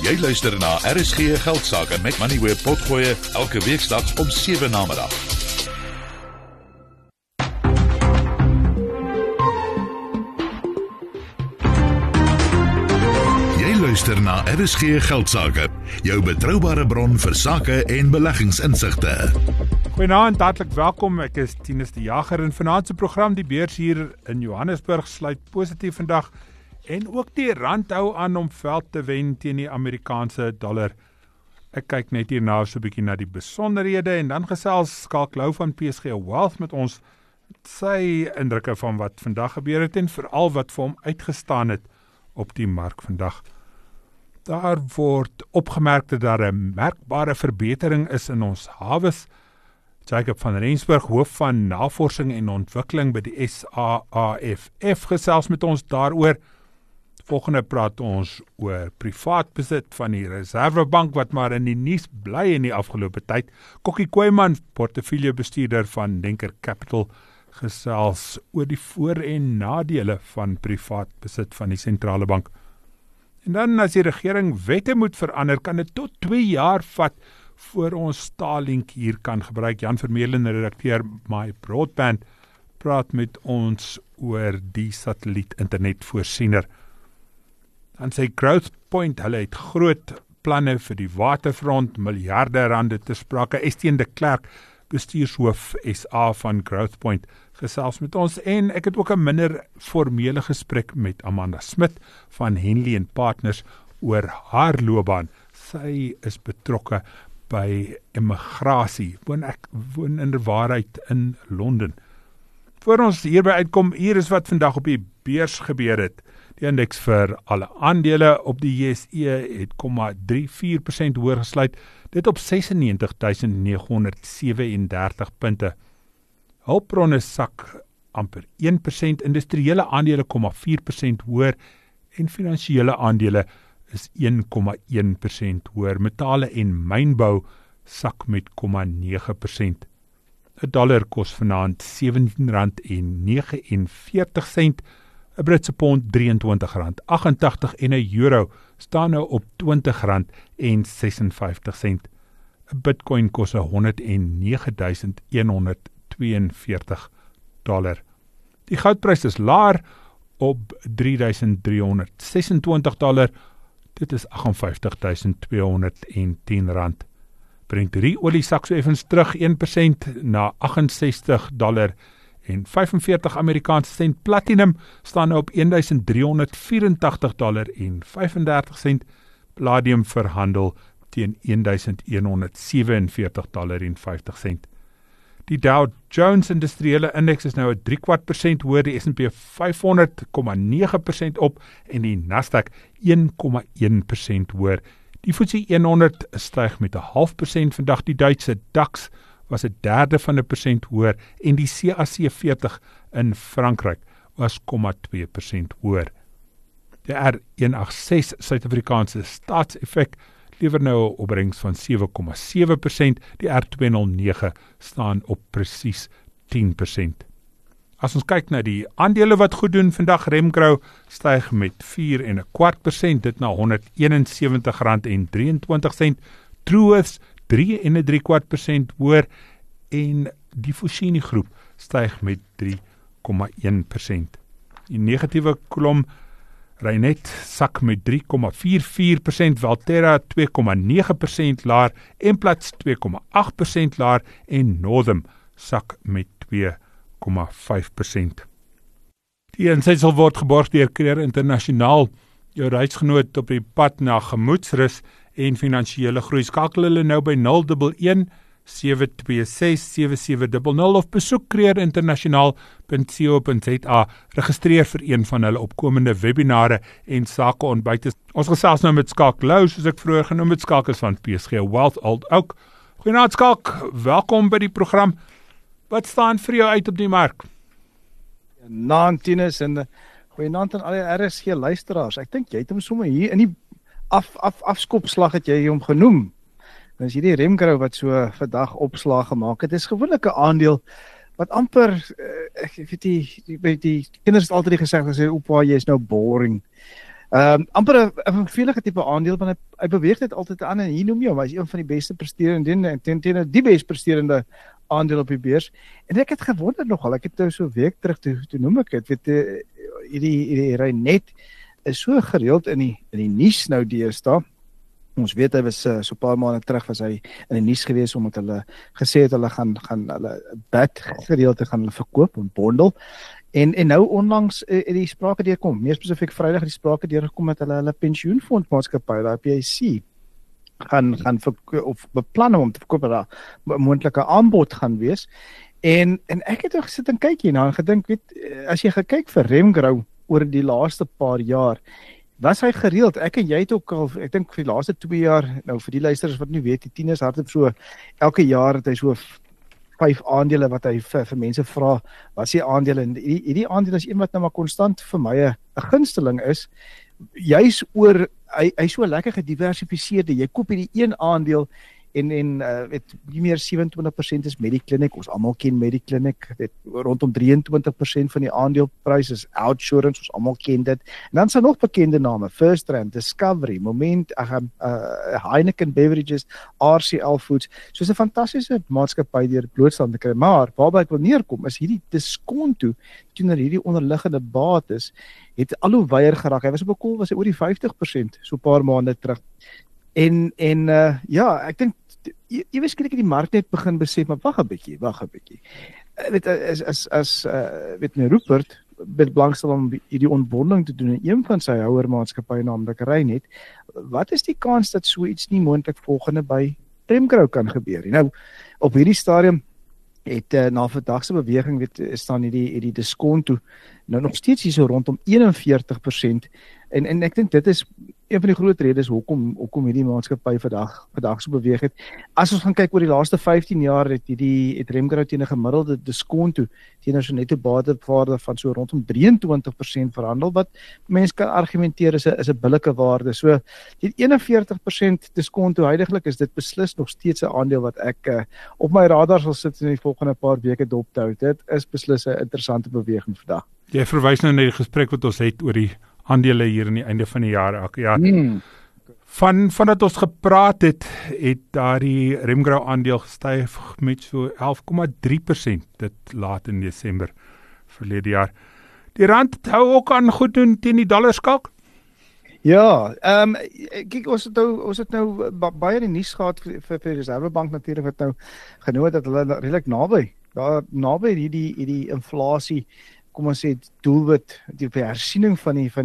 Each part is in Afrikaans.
Jy luister na RSG Geldsaake met Moneyweb Potgoe elke weeksdag om 7 namiddag. Jy luister na RSG Geldsaake, jou betroubare bron vir sake en beleggingsinsigte. Goeienaand, hartlik welkom. Ek is Tinus die Jager in vanaand se program. Die beurs hier in Johannesburg sluit positief vandag. En ook die rand hou aan om veld te wen teen die Amerikaanse dollar. Ek kyk net hierna so 'n bietjie na die besonderhede en dan gesels Skalk Lou van PSG Wealth met ons sy indrukke van wat vandag gebeur het en veral wat vir hom uitgestaan het op die mark vandag. Daar word opgemerk dat daar 'n merkbare verbetering is in ons hawes. Jacob van Rensburg, hoof van navorsing en ontwikkeling by die SAAFF, gesels met ons daaroor. Volgende praat ons oor privaat besit van die Reservebank wat maar in die nuus bly in die afgelope tyd. Kokkie Kooiman, portefeuljebestuurder van Denker Capital, gesels oor die voor- en nadele van privaat besit van die sentrale bank. En dan as die regering wette moet verander, kan dit tot 2 jaar vat voor ons Starlink hier kan gebruik. Jan Vermeulen, redakteur My Broadband, praat met ons oor die satelliet-internetvoorsiener. Dan sê Growthpoint, hulle het groot planne vir die waterfront, miljarde rande te sprake. Estienne de Klerk, bestuurshoof SA van Growthpoint, gesels met ons. En ek het ook 'n minder formele gesprek met Amanda Smit van Henley & Partners oor haar loopbaan. Sy is betrokke by immigrasie, woon in die waarheid in Londen. Voor ons hierby uitkom, hier is wat vandag op die beurs gebeur het. Die indeks vir alle aandele op die JSE het 0,34% hoër gesluit, dit op 96.937 punte. Hulpbronne sak amper 1%, industriële aandele 0,4% hoër en finansiële aandele is 1,1% hoër. Metale en mynbou sak met 0,9%. 'n dollar kos vanaand R17,49, 'n Britse pond R23,88 en 'n euro staan nou op R20,56. 'n Bitcoin kos $109,142. Die goudprys is laer op $3,326. Dit is R58,210. Brent olie sak so effens terug 1% na $68,45 Amerikaanse sent. Platinum staan nou op $1,384,35. Palladium verhandel teen $1,147,50. Die Dow Jones Industriële Indeks is nou 0,75% hoër, die S&P 500 0,9% op en die Nasdaq 1,1% hoër. Die FTSE 100 styg met 0,5% vandag. Die Duitse DAX was 0,1% hoër en die CAC 40 in Frankryk was 0,2% hoër. Die R186 Suid-Afrikaanse staatseffek lewer nou 'n opbrengs van 7,7%. Die R209 staan op presies 10%. As ons kyk na die aandele wat goed doen vandag, Remgro styg met 4,25%, dit na R171,23. Truworths 3,75% hoër en die Foschini groep styg met 3,1%. Die negatiewe kolom, Reinet sak met 3,44%, Valterra 2,9% laer, Emplats 2,8% laer en Northam sak met 2,5%. Die insetsel word geborg deur Creer Internasionaal, jou reisgenoot op die pad na gemoedsrus en finansiële groei. Skakel hulle nou by 011-726-7700 of besoek creerinternasionaal.co.za. Registreer vir een van hulle opkomende webinare en sakeontbyte. Ons gesels nou met Skalk Lou, soos ek vroeër genoem het. Skalk is van PSG Wealth Old Oak. Goeienaand Skalk, welkom by die program. Wat staan vir jou uit op die mark? Goeienaand Tinus en goeienaand aan al die RSG luisteraars. Ek dink jy het hom sommer hier in die afskopslag het jy hom genoem. Dis hierdie Remgro wat so vandag opslag gemaak het. Dit is gewoonlik 'n aandeel wat amper ek weet die kinders het altyd gesê as jy oupa jy is nou boring. Amper 'n vervelige tipe aandeel, want hy beweeg dit altyd aan en hier noem jy hom, hy is een van die beste presterende en teen die best presterende aandeel op die beurs. En ek het gewonder nogal, ek het nou so 'n week terug toe noem ek dit, weet hierdie Reinet is so gereeld in die nuus nou deesdae. Ons weet hy was so 'n paar maande terug was hy in die nuus gewees omdat hulle gesê het hulle gaan hulle bad gedeelte gaan hulle verkoop en bondel. En nou onlangs die sprake deurkom, meer spesifiek Vrydag het die sprake deurgekom dat hulle pensioenfondsmaatskappy, die PIC, gaan of beplan om te verkoop, dat 'n moontlike aanbod gaan wees. En ek het ook gesit en kyk hierna en gedink, weet, as jy gekyk vir Remgrow oor die laaste paar jaar, was hy gereeld, ek en jy het ook al, ek dink vir die laaste 2 jaar, nou vir die luisteraars wat nie weet, die tieners hardop so, elke jaar het hy so 5 aandele wat hy vir mense vra, wat is die aandele, en hierdie aandele is een wat nou maar konstant vir my 'n gunsteling is, juis oor, hy so lekker gediversifiseerde, jy koop hierdie een aandeel, en weet, nie meer 27% is Mediclinic, ons almal ken Mediclinic, weet, rondom 23% van die aandeleprys is OUTsurance, ons almal ken dit, en dan is nog bekende name, FirstRand, Discovery, Moment, Heineken Beverages, RCL Foods, soos 'n fantastiese maatskappy deur blootstelling te kry, maar waarby ek wil neerkom, is hierdie diskonto, teenoor hierdie onderliggende bates, het al hoe weier geraak, hy was op 'n koel, was hy oor die 50%, so 'n paar maande terug, en ja, ek dink, jy weet skielik die mark net begin besef, maar wag 'n bietjie. Weet, weet my Rupert, met belangstel om hierdie ontbonding te doen in een van sy houermaatskappye, naamlik Reinet, wat is die kans dat so iets nie moontlik volgende by Remgrow kan gebeur? Nou, op hierdie stadium het na vandag se beweging, weet, staan hierdie diskonto nou nog steeds hier so rondom 41%, en ek dink dit is een van die groot redes hoekom hierdie maatskappy vandag so beweeg het. As ons gaan kyk oor die laaste 15 jaar het Remgrow teen 'n gemiddelde diskonto teenoor so netto batewaarde van so rondom 23% verhandel, wat mense kan argumenteer is 'n billike waarde. So die 41% diskonto huidiglik is dit beslis nog steeds 'n aandeel wat ek op my radar sal sit in die volgende paar weke dop te hou. Dit is beslis 'n interessante beweging vandag. Jy verwys nou na die gesprek wat ons het oor die aandele hier aan die einde van die jaar elke jaar. Vandat ons gepraat het daardie Remgrow aandeel gestyg met so 11,3% dit laat in Desember verlede jaar. Die rand hou ook aan goed doen teen die dollar skalk. Ja, kyk, ons het nou baie die nuus gehad vir die Reservebank natuurlik wat nou genoem het dat hulle redelik naby hierdie inflasie, kom ons sê doelwit, die hersiening van die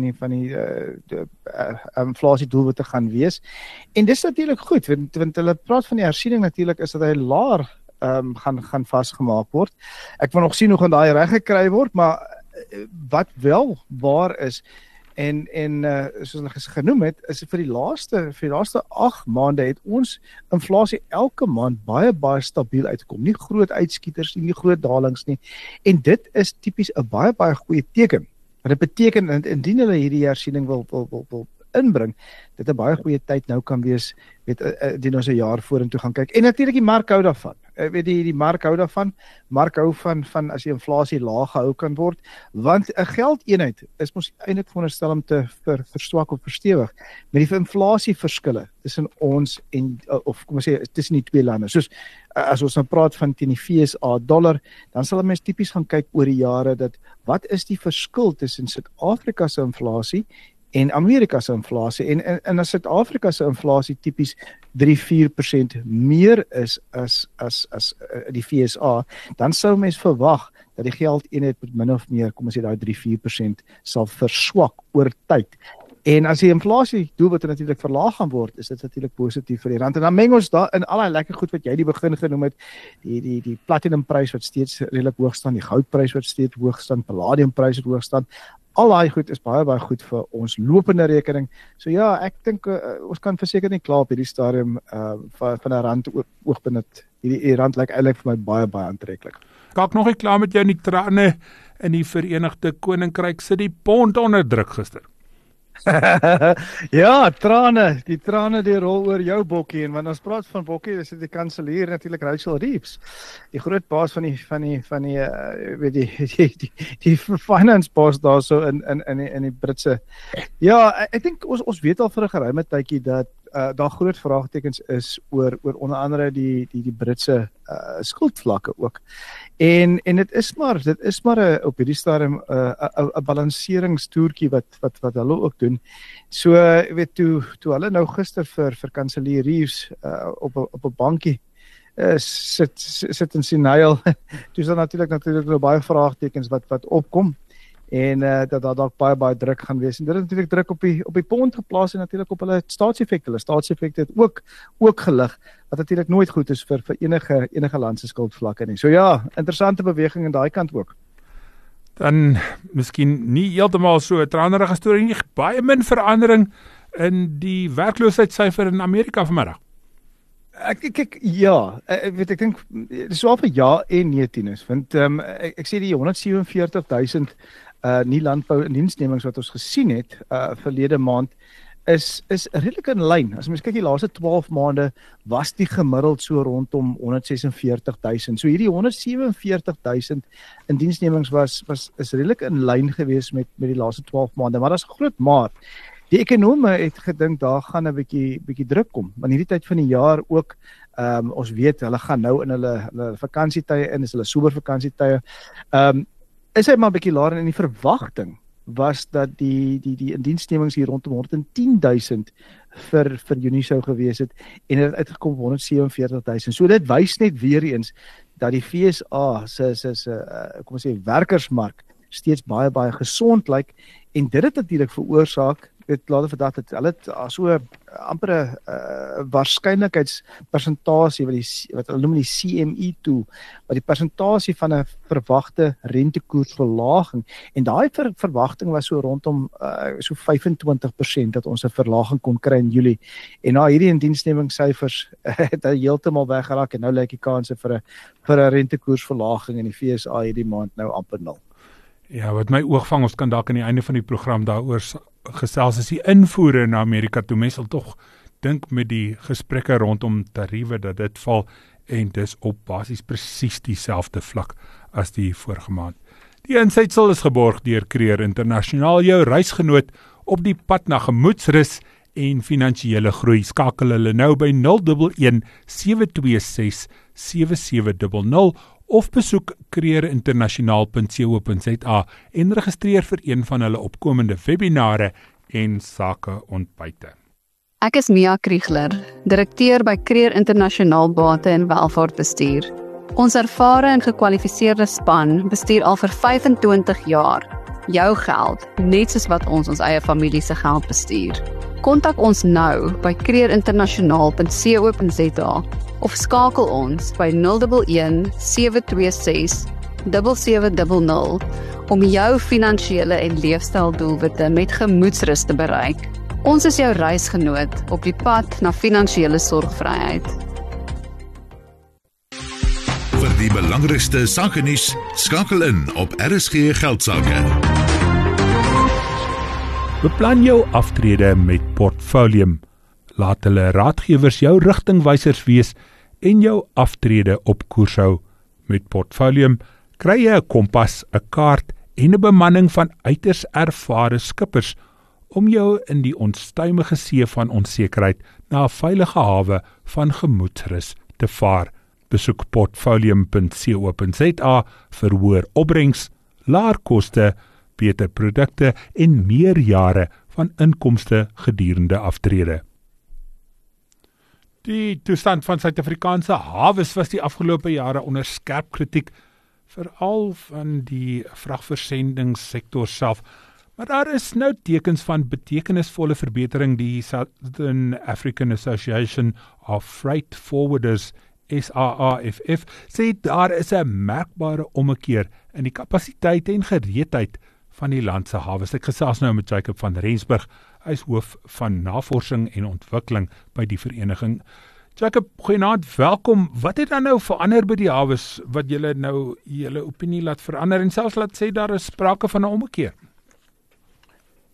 inflasie doelwitte gaan wees. En dis natuurlik goed, want hulle praat van die hersiening natuurlik is dat hy laer gaan vasgemaak word. Ek wil nog sien hoe gaan daai reg gekry word, maar wat wel waar is, en soos hulle genoem het, is vir die laaste 8 maande het ons inflasie elke maand baie stabiel uitgekom. Nie groot uitskieters nie groot dalings nie. En dit is tipies 'n baie goeie teken. Wat dit beteken indien hulle hierdie hersiening wil inbring, dit 'n baie goeie tyd nou kan wees, weet, indien ons 'n jaar vorentoe gaan kyk. En natuurlik die mark hou daarvan. Weet die mark hou daarvan. Mark hou van as die inflasie laag gehou kan word, want 'n geldeenheid is mos eintlik veronderstel om te verswak of verstewig. Met die inflasieverskille tussen ons en of kom ons sê tussen die twee lande. Soos as ons nou praat van teen die FSA dollar, dan sal mense tipies gaan kyk oor die jare dat wat is die verskil tussen Suid-Afrika se inflasie en Amerika se inflasie, en as Suid-Afrika se inflasie tipies 3-4% meer is as die FSA, dan sou mens verwag dat die geldeenheid met min of meer, kom ons sê daai 3-4% sal verswak oor tyd. En as die inflasie doelwitte natuurlik verlaag gaan word, is dit natuurlik positief vir die rand. En dan meng ons daar in al die lekker goed wat jy die begin genoem het, die platinumprys wat steeds redelik hoog staan, die goudprys wat steeds hoog staan, palladiumprys wat hoog staan. Al daai goed is baie goed vir ons lopende rekening. So ja, ek dink ons kan verseker nie klaar op hierdie stadium van 'n rand oogpunt. Hierdie rand lyk eintlik vir my baie aantreklik. Kalk nog nie klaar met jou in die trane in die Verenigde Koninkryk sit die pond onder druk gister. Ja, trane, die trane die rol oor jou Bokkie en wanneer ons praat van Bokkie, is dit die kanselier natuurlik Rachel Reeves. Die groot baas van die weet die finance boss daarso in die Britse. Ja, ek dink ons weet al vir 'n geruime tydjie dat daar groot vraagtekens is oor onder andere die Britse skuldvlakke ook. En dit is maar op hierdie stadium 'n balanseringstoertjie wat hulle ook doen. So weet toe hulle nou gister vir kanselier Reeves op 'n bankie sit in Sinail. Toe is daar natuurlik nou baie vraagtekens wat opkom. En dat daar dalk baie druk gaan wees. En dit het natuurlik druk op die pond geplaas en natuurlik op hulle staatseffekte. Hulle staatseffekte het ook gelig, wat natuurlik nooit goed is vir enige land se skuldvlakke nie. So ja, interessante beweging aan daai kant ook. Dan miskien nie heeltemal so 'n tranerige storie nie, baie min verandering in die werkloosheidssyfer in Amerika vanmiddag. Ek ja, ek dink dis swaar vir ja en nee Tinus, want ek sê die 147,000 nie landbou indiensnemings wat ons gesien het verlede maand is redelik in lyn. As mens kyk die laaste 12 maande was die gemiddeld so rondom 146,000. So hierdie 147,000 indiensnemings is redelik in lyn gewees met die laaste 12 maande, maar daar's 'n groot maar. Die ekonome het gedink daar gaan 'n bietjie druk kom, want hierdie tyd van die jaar ook ons weet hulle gaan nou in hulle vakansietye in, is hulle somervakansietye. Is hy maar 'n bietjie laer en die verwagting was dat die indiensnemings hier rondom 110,000 vir Junie sou gewees het en dit het uitgekom op 147,000. So dit wys net weer eens dat die FSA kom ons sê werkersmark steeds baie gesond lyk en dit het natuurlik veroorsaak dit later vandag dat hulle so amper 'n waarskynlikheidspersentasie wat hulle noem die CME tool, wat die persentasie van 'n verwagte rentekoersverlaging en daai verwagting was so rondom so 25% dat ons 'n verlaging kon kry in Julie. En na hierdie indiensnemingssyfers het hy heeltemal weggeraak en nou lyk die kanse vir 'n rentekoersverlaging in die FSA hierdie maand nou amper 0. Ja, wat my oog vang, ons kan dalk aan die einde van die program daaroor gesels is die invoere na Amerika toe. Mense sal tog dink met die gesprekke rondom tariewe dat dit val en dis op basies presies dieselfde vlak as die vorige maand. Die insytsel is geborg deur Creer Internasionaal, jou reisgenoot op die pad na gemoedsrus en finansiële groei. Skakel hulle nou by 011 726 7700 of besoek creerinternasionaal.co.za en registreer vir een van hulle opkomende webinare en sakeontbyte. Ek is Mia Kriegler, direkteur by Creer Internasionaal Bate en Welvaartbestuur. Ons ervare en gekwalifiseerde span bestuur al vir 25 jaar jou geld, net soos wat ons eie familie se geld bestuur. Kontak ons nou by creerinternasionaal.co.za of skakel ons by 011 726 7700 om jou finansiële en leefstyldoelwitte met gemoedsrus te bereik. Ons is jou reisgenoot op die pad na finansiële sorgvryheid. Vir die belangrikste sakenuus, skakel in op RSG Geldsaake. Beplan jou aftrede met Portfolium. Laat hulle raadgewers jou rigtingwysers wees en jou aftrede op koers hou. Met Portfolium kry jy 'n kompas, 'n kaart en 'n bemanning van uiters ervare skippers om jou in die onstuimige see van onsekerheid na 'n veilige hawe van gemoedsrus te vaar. Besoek portfolium.co.za vir hoër opbrengs, laer koste, beter produkte en meer jare van inkomste gedurende aftrede. Die toestand van Suid-Afrikaanse hawes was die afgelope jare onder skerp kritiek, veral van die vragversendingssektor self. Maar daar is nou tekens van betekenisvolle verbetering. Die Southern African Association of Freight Forwarders, SAAFF, sê daar is 'n merkbare ommekeer in die kapasiteit en gereedheid van die land se hawes. Ek gesels nou met Jacob van Rensburg, hy is hoof van navorsing en ontwikkeling by die vereniging. Jacob, goeienaand, welkom. Wat het dan nou verander by die hawes, wat julle nou julle opinie laat verander en selfs laat sê daar is sprake van 'n ommekeer?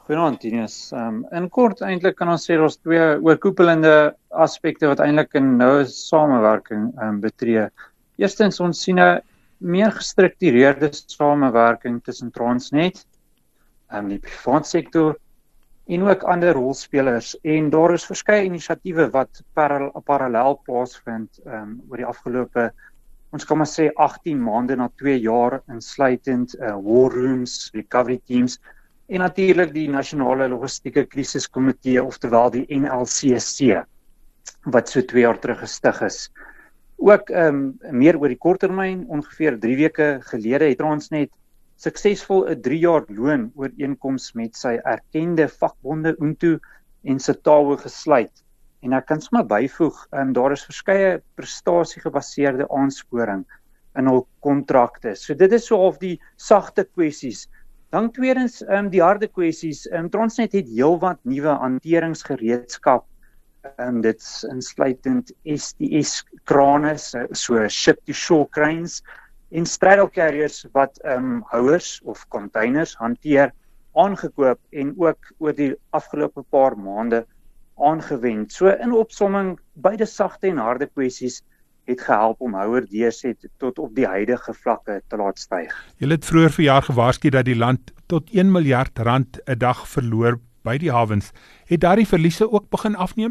Goeienaand, Tinus. In kort eintlik kan ons sê daar's twee oorkoepelende aspekte wat eintlik 'n noue samewerking betree. Eerstens, ons sien 'n meer gestruktureerde samewerking tussen Transnet, die private sektor en ook ander rolspelers, en daar is verskeie inisiatiewe wat parallel plaasvind oor die afgelope, ons kan maar sê 18 maande na 2 jaar, insluitend war rooms, recovery teams en natuurlik die nasionale logistieke krisiskomitee, oftewel die NLCC, wat so 2 jaar terug gestig is. Ook meer oor die korttermyn, ongeveer 3 weke gelede het Transnet suksesvol 'n 3 jaar loon ooreenkoms met sy erkende vakbonde Untu en SATAWO gesluit. En ek kan sommer byvoeg, daar is verskeie prestasiegebaseerde aansporing in hul kontrakte. So dit is so half die sagte kwessies. Dan tweedens, die harde kwessies. Transnet het heelwat nuwe hanteringsgereedskap. Dit insluitend SDS krane, so ship-to-shore cranes, en straddle carriers wat houers of containers hanteer, aangekoop en ook oor die afgelope paar maande aangewend. So in opsomming, beide sagte en harde kwessies het gehelp om houerdeurset tot op die huidige vlakke te laat styg. Julle het vroeër verjaar gewaarsku dat die land tot 1 miljard rand 'n dag verloor by die hawens. Het daardie verliese ook begin afneem?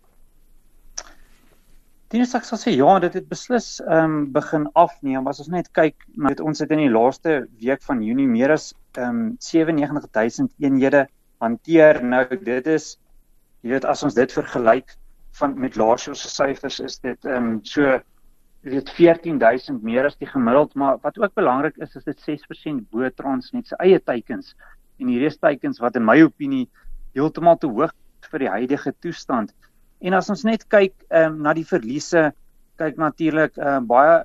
Tinus, ek sal sê ja, dit het beslis begin afneem. As ons net kyk, ons het in die laaste week van Junie meer as 97,000 eenhede hanteer. Nou dit is, jy weet, as ons dit vergelyk met laas jaar se syfers, is dit so 14,000 meer as die gemiddeld, maar wat ook belangrik is dit 6% bo Transnet se eie teikens. En hierdie is teikens wat in my opinie heeltemal te hoog vir die huidige toestand. En as ons net kyk na die verliese, kyk natuurlik baie,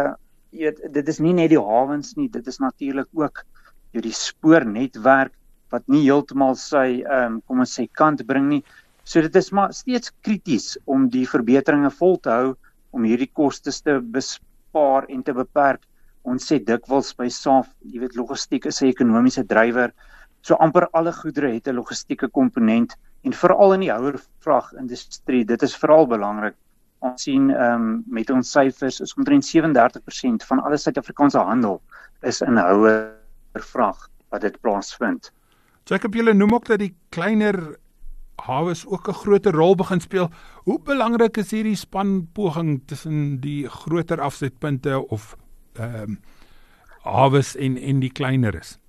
dit is nie net die hawens nie, dit is natuurlik ook die spoornetwerk wat nie heeltemal sy, kom ons sê, kant bring nie. So dit is maar steeds krities om die verbeteringe vol te hou, om hierdie kostes te bespaar en te beperk. Ons sê dikwels by SAF, jy weet, logistiek is 'n ekonomiese drywer, so amper alle goedere het 'n logistieke komponent, en veral in die houervragindustrie, dit is veral belangrik. Ons sien met ons syfers is omtrent 37% van alle Suid-Afrikaanse handel is in houervrag wat dit plaasvind. Jacob, julle noem ook dat die kleiner hawes ook 'n groter rol begin speel. Hoe belangrik is hierdie spanpoging tussen die groter afsetpunte of hawes en die kleiner is?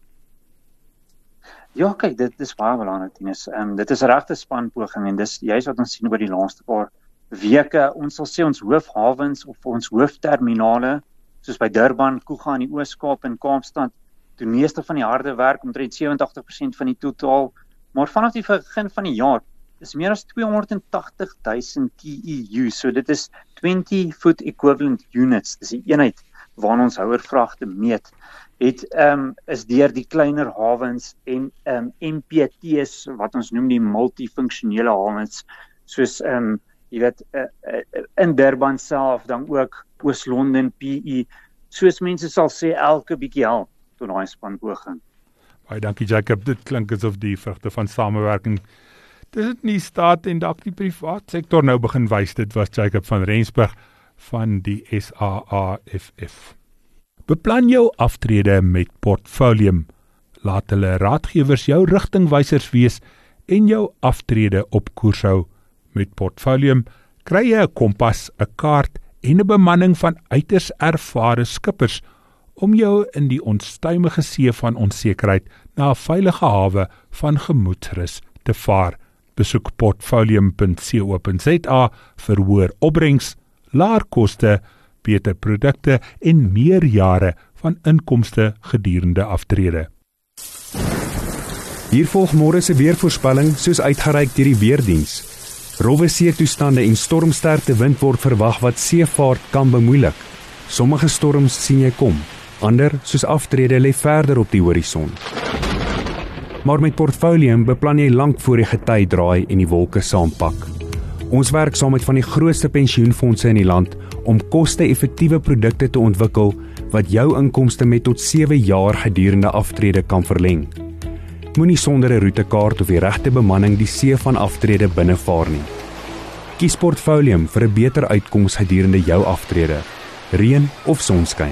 Ja, kyk, dit is baie belangrik, Tinus. Dit is 'n regte spanpoging en dis juist wat ons sien oor die laaste paar weke. Ons sal sê ons hoofhawens of ons hoofterminale, soos by Durban, Kuga in die Oos-Kaap en Kaapstad, doen meeste van die harde werk, omtrent 87% van die totaal. Maar vanaf die begin van die jaar is meer as 280,000 TEU, so dit is 20 foot equivalent units, dis die eenheid waarna ons houervragte meet, is deur die kleiner hawens en MPT's, wat ons noem die multifunksionele hawens, soos jy weet, in Durban self, dan ook Oos-London, PE, soos mense sal sê, elke bietjie help tot daai spanpoging. Baie dankie, Jacob. Dit klink asof die vrugte van samewerking tussen die staat en dalk die privaat sektor nou begin wys. Dit was Jacob van Rensburg van die SAAFF. Beplan jou aftrede met Portfolium. Laat hulle raadgewers jou rigtingwysers wees en jou aftrede op koers hou. Met Portfolium kry jy 'n kompas, 'n kaart en 'n bemanning van uiters ervare skippers om jou in die onstuimige see van onsekerheid na 'n veilige hawe van gemoedsrus te vaar. Besoek portfolium.co.za vir hoër opbrengs, laer koste, beter produkte en meer jare van inkomste gedurende aftrede. Hier volg môre se weervoorspelling soos uitgereik deur die weerdiens. Rowwe seetoestande en stormsterkte wind word verwag wat seevaart kan bemoeilik. Sommige storms sien jy kom, ander soos aftrede lê verder op die horison. Maar met Portfolium beplan jy lank voor die gety draai en die wolke saampak. Ons werk saam met van die grootste pensioenfondse in die land om koste-effektiewe produkte te ontwikkel wat jou inkomste met tot 7 jaar gedurende aftrede kan verleng. moenie sonder 'n roetekaart of die regte bemanning die see van aftrede binnevaar nie. Kies Portfolium vir 'n beter uitkoms gedurende jou aftrede, reën of sonskyn.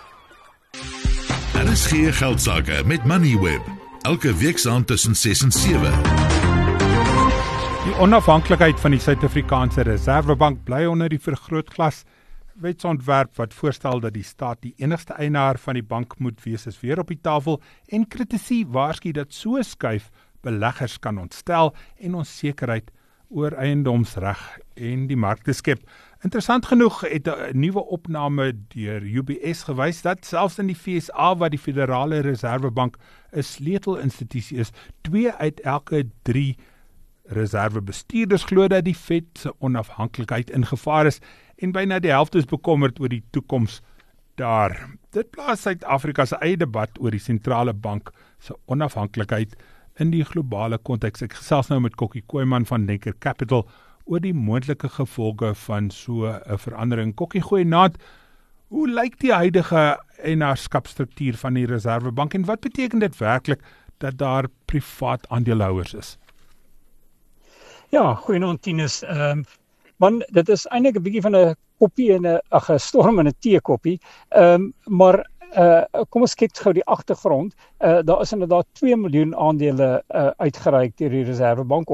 RSG Geldsaake met Moneyweb, elke week tussen 6 en 7. Die onafhanklikheid van die Suid-Afrikaanse Reserwebank bly onder die vergrootglas. Wetsontwerp wat voorstel dat die staat die enigste eienaar van die bank moet wees, is weer op die tafel en kritici waarsku dat so skuif beleggers kan ontstel en onsekerheid oor eiendomsreg en die markte skep. Interessant genoeg het 'n nuwe opname deur UBS gewys dat selfs in die FSA wat die Federale Reservebank 'n sleutelinstitusie is, 2 uit elke 3 reservebestuurders glo dat die Fed se onafhanklikheid in gevaar is en byna die helfte is bekommerd oor die toekoms daar. Dit plaas Suid-Afrika se eie debat oor die sentrale bank se onafhanklikheid in die globale konteks. Ek gesels nou met Kokkie Kooiman van Denker Capital oor die moontlike gevolge van so 'n verandering. Kokkie, goeienaand. Hoe lyk die huidige eienaarskapsstruktuur van die Reservebank en wat beteken dit werklik dat daar privaat aandeelhouers is? Ja, goeienaand Tinus. Man, dit is eintlik 'n bietjie van 'n koppie en 'n storm in 'n teekoppie. Maar kom ons kyk gou die agtergrond. Daar is inderdaad 2 miljoen aandele uitgereik deur die Reservebank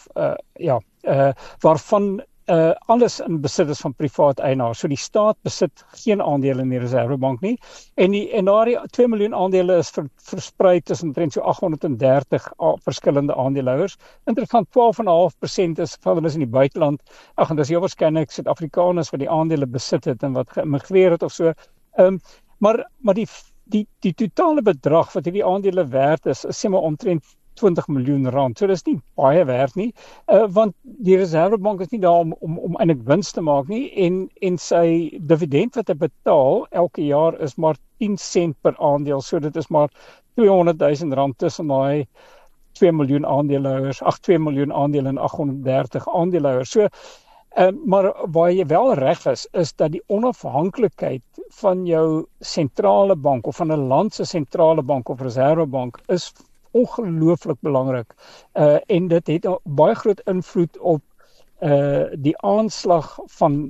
waarvan alles in besit is van privaat eienaars. So die staat besit geen aandele in die Reservebank nie. En daardie 2 miljoen aandele is versprei tussen omtrent so 830 verskillende aandeelhouers. Interessant, 12,5% is van hulle is in die buiteland. En dis heel waarskynlik Suid-Afrikaners wat die aandele besit het en wat geëmigreer het of so. Maar die totale bedrag wat hierdie aandele werd is sê maar omtrent 20 miljoen rand. So dis nie baie werd nie, want die Reservebank is nie daar om eintlik wins te maak nie en sy dividend wat hy betaal elke jaar is maar 10 sent per aandeel. So dit is maar 200,000 rand tussen daai 2 miljoen aandeelhouers, 2 miljoen aandele en 830 aandeelhouers. So maar waar jy wel reg is dat die onafhanklikheid van jou sentrale bank of van 'n land se sentrale bank of reservebank is ongelooflik belangrik. En dit het baie groot invloed op die aanslag van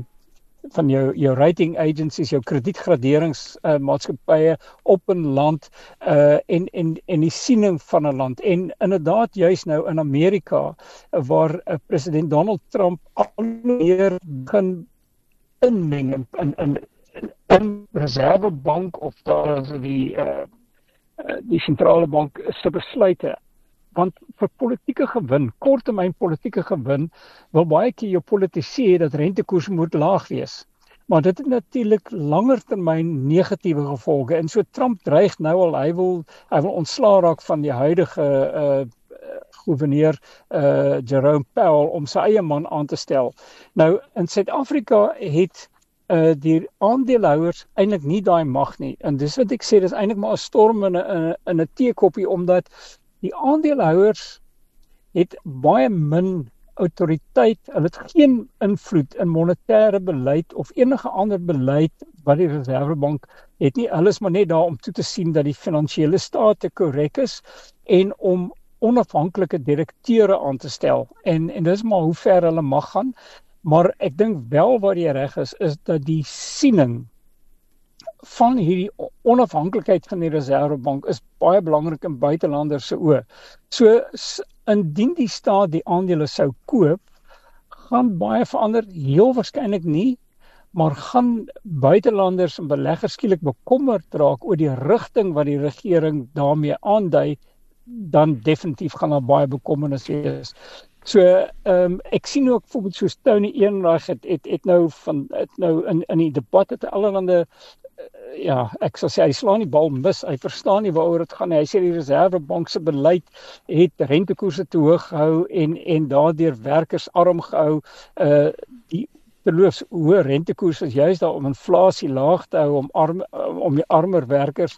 jou rating agencies, jou kredietgraderingsmaatskappye op 'n land en die siening van 'n land. En inderdaad juis nou in Amerika waar president Donald Trump al meer begin inmeng in Reservebank of daar die sentrale bank se besluite. Want vir politieke gewin, korttermyn politieke gewin, wil baie keer jou politici dat rentekoers moet laag wees. Maar dit het natuurlik langer termyn negatiewe gevolge. En so Trump dreig nou al, hy wil ontslaa raak van die huidige gouverneur Jerome Powell om sy eie man aan te stel. Nou in Suid-Afrika het die aandeelhouers eintlik nie daai mag nie. En dis wat ek sê, dis eintlik maar 'n storm in 'n teekoppie, omdat die aandeelhouers het baie min autoriteit, hulle het geen invloed in monetêre beleid of enige ander beleid wat die Reservebank het nie. Hulle is maar net daar om toe te sien dat die finansiële state korrek is en om onafhanklike direkteure aan te stel. En dis maar hoe ver hulle mag gaan. Maar ek dink wel waar jy reg is dat die siening van hierdie onafhanklikheid van die Reservebank is baie belangrik in buitelanders se oë. So indien die staat die aandele sou koop, gaan baie verander, heel waarskynlik nie, maar gaan buitelanders en beleggers skielik bekommerd raak oor die rigting wat die regering daarmee aandui, dan definitief gaan daar baie bekommernis wees. So ek sien ook byvoorbeeld so Tony Eenrag het nou in die debat het allerlande ek sal sê hy slaan die bal mis, hy verstaan nie waaroor dit gaan nie. Hy sê die Reservebank se beleid het rentekoerse te hoog gehou en daardeur werkers arm gehou. Die terloops hoë rentekoerse is juist daar om inflasie laag te hou, om die armer werkers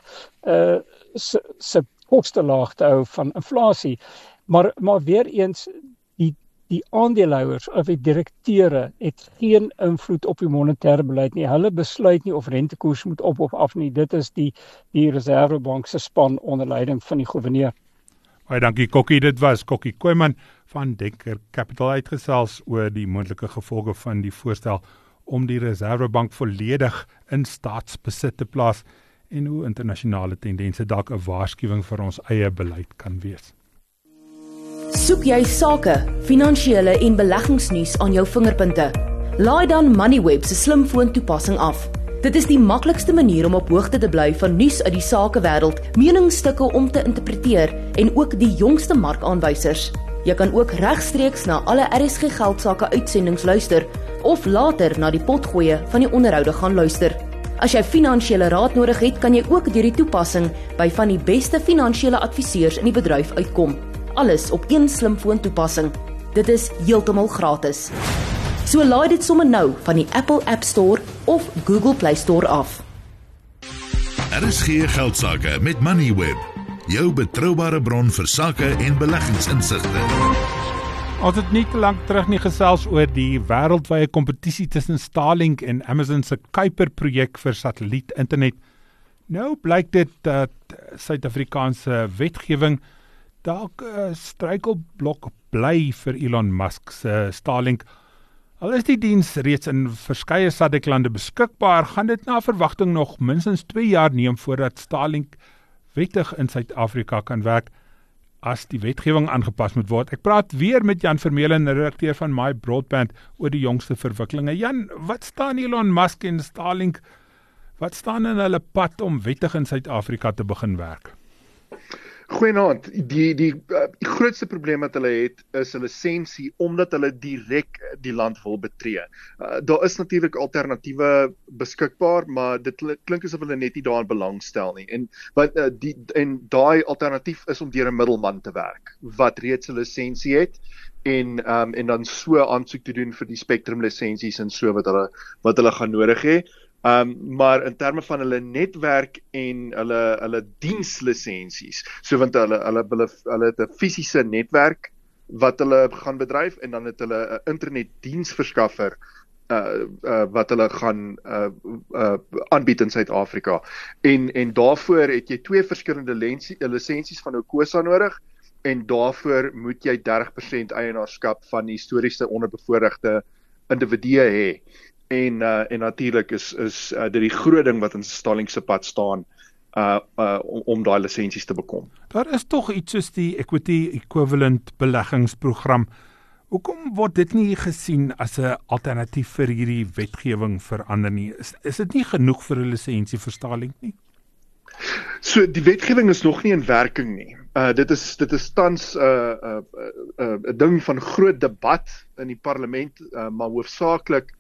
se koste laag te hou van inflasie. Maar weer eens die aandeelhouers of die direkteure het geen invloed op die monetêre beleid nie. Hulle besluit nie of rentekoers moet op of af nie. Dit is die Reservebank se span onder leiding van die gouverneur. Baie dankie Kokkie, dit was Kokkie Kooiman van Denker Capital uitgesels oor die moontlike gevolge van die voorstel om die Reservebank volledig in staatsbesit te plaas en hoe internasionale tendense dalk 'n waarskuwing vir ons eie beleid kan wees. Soek jy sake, finansiële en beleggingsnuus aan jou vingerpunte? Laai dan Moneyweb se slimfoon toepassing af. Dit is die maklikste manier om op hoogte te bly van nuus uit die sakewêreld, meningsstukke om te interpreteer en ook die jongste markaanwysers. Jy kan ook regstreeks na alle RSG Geldsaake uitsendings luister of later na die potgoeie van die onderhoude gaan luister. As jy finansiële raad nodig het, kan jy ook deur die toepassing by van die beste finansiële adviseurs in die bedryf uitkom. Alles op een slimfoon toepassing. Dit is heeltemal gratis. So laai dit sommer nou van die Apple App Store of Google Play Store af. RSG Geldsaake met Moneyweb, jou betroubare bron vir sake en beleggingsinsigte. Ons het nie te lank terug nie gesels oor die wêreldwye kompetisie tussen Starlink en Amazon se Kuiper-projek vir satellietinternet. Nou blyk dit dat Suid-Afrikaanse wetgewing dalk 'n struikelblok bly vir Elon Musk se Starlink. Al is die diens reeds in verskeie SADC-lande beskikbaar, gaan dit na verwagting nog minstens 2 jaar neem voordat Starlink wettig in Suid-Afrika kan werk as die wetgewing aangepas moet word. Ek praat weer met Jan Vermeulen, redakteur van My Broadband, oor die jongste verwikkelinge. Jan, wat staan Elon Musk en Starlink, wat staan in hulle pad om wettig in Suid-Afrika te begin werk? Goeienaand. Die grootste probleem wat hulle het is 'n lisensie omdat hulle direk die land wil betree. Daar is natuurlik alternatiewe beskikbaar, maar dit klink asof hulle net nie daarin belangstel nie. En daai alternatief is om deur 'n middelman te werk wat reeds 'n lisensie het en dan so aansoek te doen vir die Spectrum lisensies en so wat hulle gaan nodig hê. Maar in terme van hulle netwerk en hulle dienslisensies, so want hulle het 'n fisiese netwerk wat hulle gaan bedryf en dan het hulle 'n internetdiensverskaffer wat hulle gaan aanbied in Suid-Afrika. En daarvoor het jy 2 verskillende lisensies van Okosa nodig en daarvoor moet jy 30% eienaarskap van historiese onderbevoorregte individue hê. En natuurlik is dit die groot ding wat in Starlink se pad staan om daai lisensies te bekom. Daar is tog iets soos die Equity Equivalent beleggingsprogram. Hoekom word dit nie gesien as 'n alternatief vir hierdie wetgewing verander nie? Is dit nie genoeg vir 'n lisensie vir Starlink nie? So die wetgewing is nog nie in werking nie. Dit is tans 'n ding van groot debat in die parlement, maar hoofsaaklik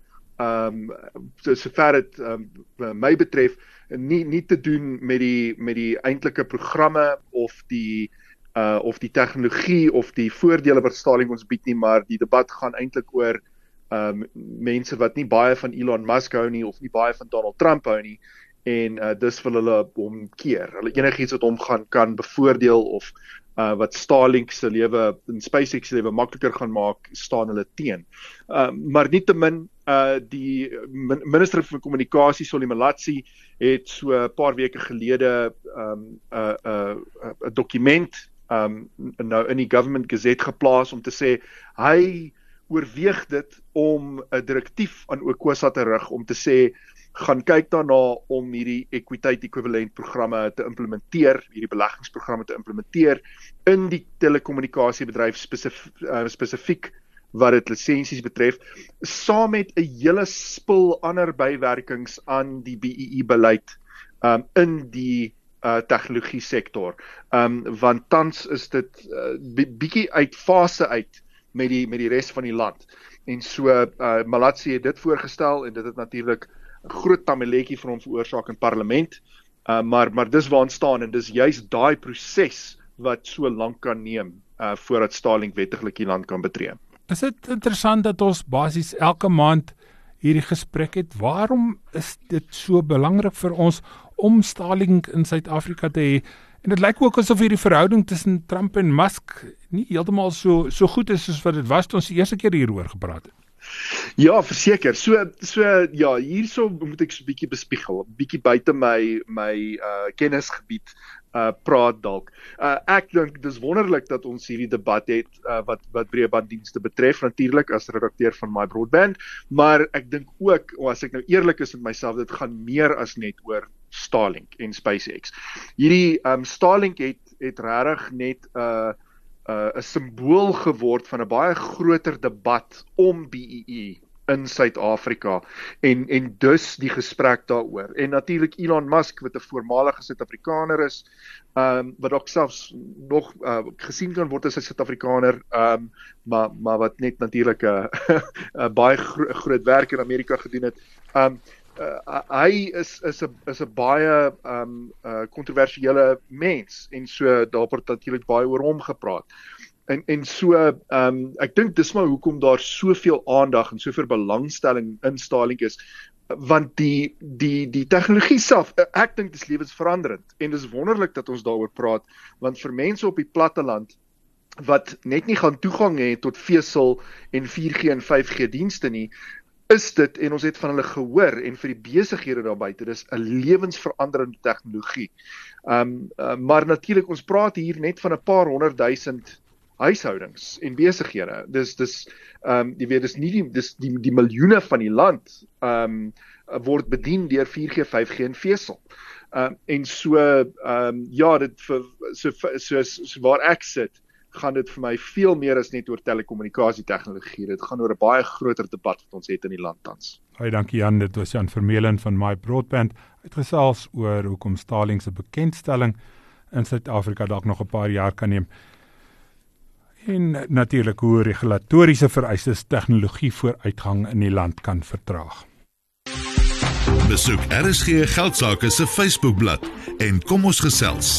sover dit my betref, nie te doen met die eintlike programme of die tegnologie of die voordele wat Starlink ons bied nie, maar die debat gaan eintlik oor mense wat nie baie van Elon Musk hou nie of nie baie van Donald Trump hou nie, en dis wil hulle hom keer. Hulle enigiets wat hom kan bevoordeel of wat Starlink se lewe en SpaceX se lewe makliker gaan maak, staan hulle teen. Maar nietemin, die minister van kommunikasie, Solly Malatsi, het so 'n paar weke gelede 'n dokument nou in die Government Gazette geplaas om te sê hy oorweeg dit om 'n direktief aan Okosa te rig om te sê gaan kyk daarna om hierdie equiteit equivalent programme te implementeer, hierdie beleggingsprogramme te implementeer in die telekommunikasiebedryf spesifiek wat dit lisensies betref, saam met 'n hele spul ander bywerkings aan die BEE-beleid in die tegnologie sektor. Want tans is dit bietjie uit fase uit met die res van die land. En so Malatsi het dit voorgestel en dit het natuurlik 'n groot tamaletjie vir hom veroorsaak in parlement, maar dis waar ons staan en dis juist daai proses wat so lank kan neem voordat Starlink wettiglik die land kan betree. Is dit interessant dat ons basies elke maand hierdie gesprek het? Waarom is dit so belangrik vir ons om Starlink in Suid-Afrika te hê? En dit lyk ook asof hierdie verhouding tussen Trump en Musk nie heeltemal so goed is soos wat dit was toe ons die eerste keer hieroor gepraat het. Ja, verseker. So ja, hierso moet ek so 'n bietjie bespiegel, bietjie buite my kennisgebied. praat dalk. Ek dink dis wonderlik dat ons hierdie debat het wat breëbanddienste betref natuurlik as redakteur van My Broadband, maar ek dink ook, as ek nou eerlik is met myself, dit gaan meer as net oor Starlink en SpaceX. Hierdie Starlink het regtig net 'n simbool geword van 'n baie groter debat om BEE in Suid-Afrika en dus die gesprek daaroor. En natuurlik Elon Musk wat 'n voormalige Suid-Afrikaner is, wat ook selfs nog gesien kan word as 'n Suid-Afrikaner, maar wat net natuurlik 'n baie groot werk in Amerika gedoen het. Hy is 'n baie kontroversiële mens en so daar word natuurlik baie oor hom gepraat. En so ek dink dis maar hoekom daar soveel aandag en soveel belangstelling in Starlink is, want die tegnologie self, ek dink dis lewensveranderend en dis wonderlik dat ons daaroor praat, want vir mense op die platteland wat net nie gaan toegang hê tot vesel en 4G en 5G dienste nie, is dit, en ons het van hulle gehoor, en vir die besighede daar buite, dis 'n lewensveranderende tegnologie. Maar natuurlik, ons praat hier net van 'n paar 100,000 huishoudings en besighede. Jy weet, dis die miljoene van die land word bedien deur 4G, 5G en vesel. En so ja, dit so waar ek sit, gaan dit vir my veel meer as net oor telekommunikasie tegnologie. Dit gaan oor 'n baie groter debat wat ons het in die land tans. Baie dankie Jan, dit was Jan Vermeulen van My Broadband. Het gesels oor hoekom Starlink se bekendstelling in Suid-Afrika dalk nog 'n paar jaar kan neem. En natuurlik hoe regulatoriese vereistes tegnologie vooruitgang in die land kan vertraag. Besoek RSG Geldsaake se Facebookblad en kom ons gesels.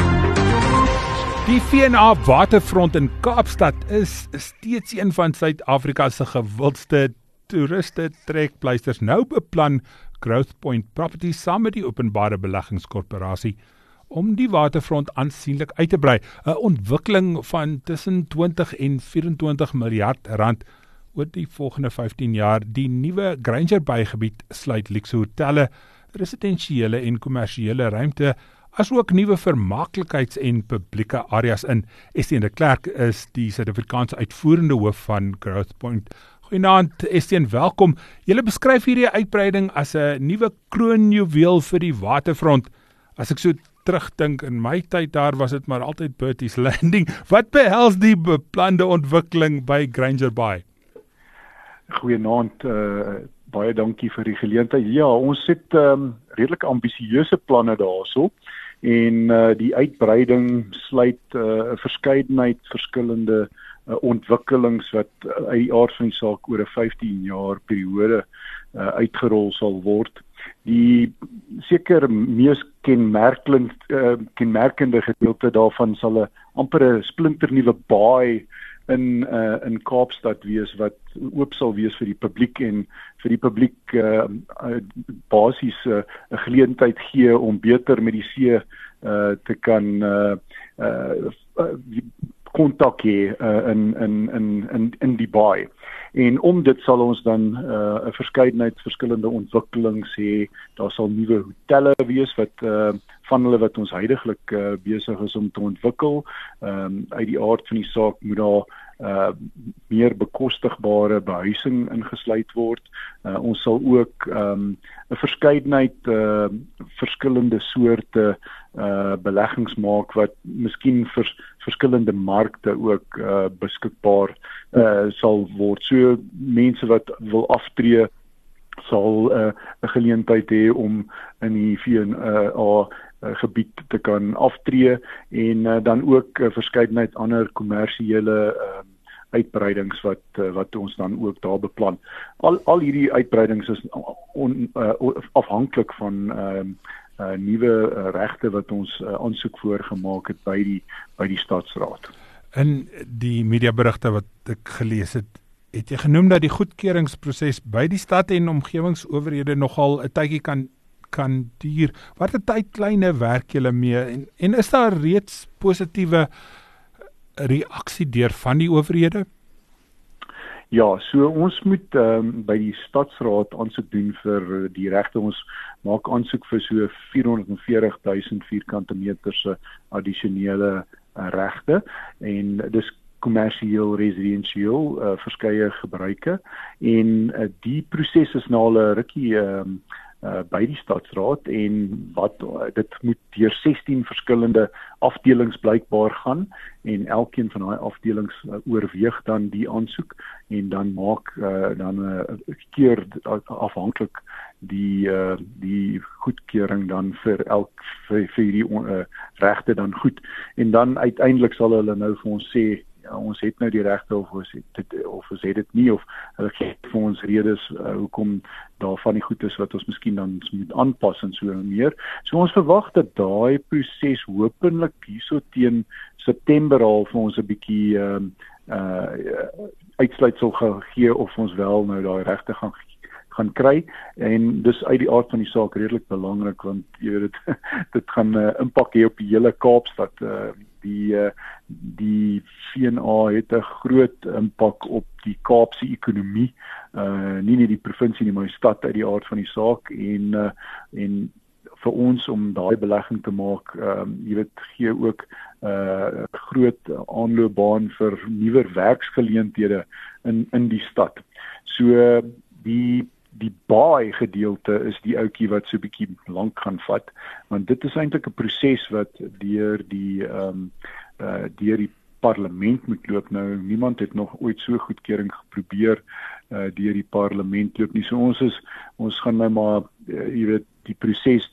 Die V&A Waterfront in Kaapstad is steeds een van Suid-Afrika se gewildste toeriste trekpleisters. Nou beplan Growthpoint Properties saam met die Openbare Beleggingskorporasie om die waterfront aansienlik uit te brei. 'n Ontwikkeling van tussen 20 en 24 miljard rand oor die volgende 15 jaar. Die nuwe Granger Bay gebied sluit luukse hotelle, residensiële en kommersiële ruimte, asook nuwe vermaaklikheids- en publieke areas in. Estienne de Klerk is die Suid-Afrikaanse uitvoerende hoof van Growthpoint. Goeienaand Estienne, welkom. Julle beskryf hierdie uitbreiding as 'n nuwe kroonjuweel vir die waterfront. As ek so terugdink, in my tyd daar was dit maar altyd Bertie's Landing. Wat behels die beplande ontwikkeling by Granger Bay? Goeienaand, baie dankie vir die geleentheid. Ja, ons het redelik ambisieuse planne daarso en die uitbreiding sluit 'n verskeidenheid verskillende ontwikkelings wat uit die aard van die saak oor 'n 15 jaar periode uitgerol sal word. Die seker mees kenmerkende gedeelte daarvan sal 'n amper 'n splinternuwe baai in Kaapstad wees wat oop sal wees vir die publiek en vir die publiek basies 'n geleentheid gee om beter met die see te kan kontak hê in die baai. En om dit sal ons dan 'n verskeidenheid verskillende ontwikkelings hê. Daar sal nuwe hotelle wees wat van hulle wat ons huidigelik besig is om te ontwikkel. Uit die aard van die saak moet daar meer bekostigbare behuising ingesluit word. Ons sal ook 'n verskeidenheid verskillende soorte beleggings maak wat miskien vir verskillende markte ook beskikbaar sal word. So mense wat wil aftree sal 'n geleentheid hê om in die V&A gebied te kan aftree en dan ook 'n verskeidenheid ander kommersiële uitbreidings wat ons dan ook daar beplan. Al hierdie uitbreidings is afhanklik van nuwe regte wat ons aansoek voorgemaak het by die stadsraad. In die mediaberigte wat ek gelees het, het jy genoem dat die goedkeuringsproses by die stad en omgewingsowerhede nogal 'n tydjie kan duur. Watter tydlyne werk julle mee en is daar reeds positiewe reaksie deur van die owerhede? Ja, so ons moet by die stadsraad aansoek doen vir die regte. Ons maak aansoek vir so 440,000 vierkante meter se addisionele regte en dis kommersieel, residensieel, verskeie gebruike en die proses is nou al 'n rukkie by die stadsraad en dit moet deur 16 verskillende afdelings blykbaar gaan en elkeen van daai afdelings oorweeg dan die aansoek en dan maak dan keer afhanklik die goedkeuring dan vir hierdie regte dan goed en dan uiteindelik sal hulle nou vir ons sê ja, ons het nou die regte of ons het dit nie of hulle gee vir ons redes hoekom daarvan die goed is wat ons miskien dan moet aanpas en so meer. So ons verwag dat daai proses hopelik hierso teen September al vir ons 'n bietjie uitsluitsel gee of ons wel nou daai regte gaan kry en dis uit die aard van die saak redelik belangrik want jy weet dit gaan impak hê op die hele Kaapstad. Die FNA het 'n groot impak op die Kaapse ekonomie, nie net die provinsie nie, maar die stad uit die aard van die saak en vir ons om daai belegging te maak, jy weet gee ook groot aanloopbaan vir nuwe werksgeleenthede in die stad. So die baie gedeelte is die ouetjie wat so 'n bietjie lank gaan vat, want dit is eintlik 'n proses wat deur die parlement moet loop. Nou niemand het nog ooit so goedkeuring geprobeer deur die parlement loop nie. So ons gaan nou maar jy weet die proses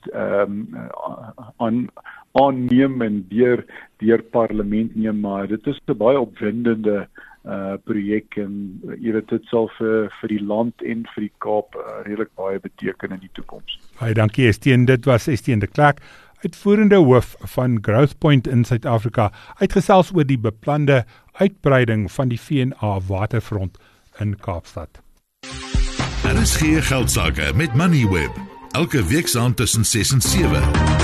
aanneem en deur parlement neem, maar dit is 'n baie opwindende projek en jy weet dit sal vir die land en vir die Kaap redelik baie beteken in die toekoms. Baie dankie Estienne, dit was Estienne de Klerk, uitvoerende hoof van Growthpoint in Suid-Afrika, uitgesels oor die beplande uitbreiding van die FNA waterfront in Kaapstad. RSG Geldsaake met Moneyweb, elke weeksaand tussen 6 en 7.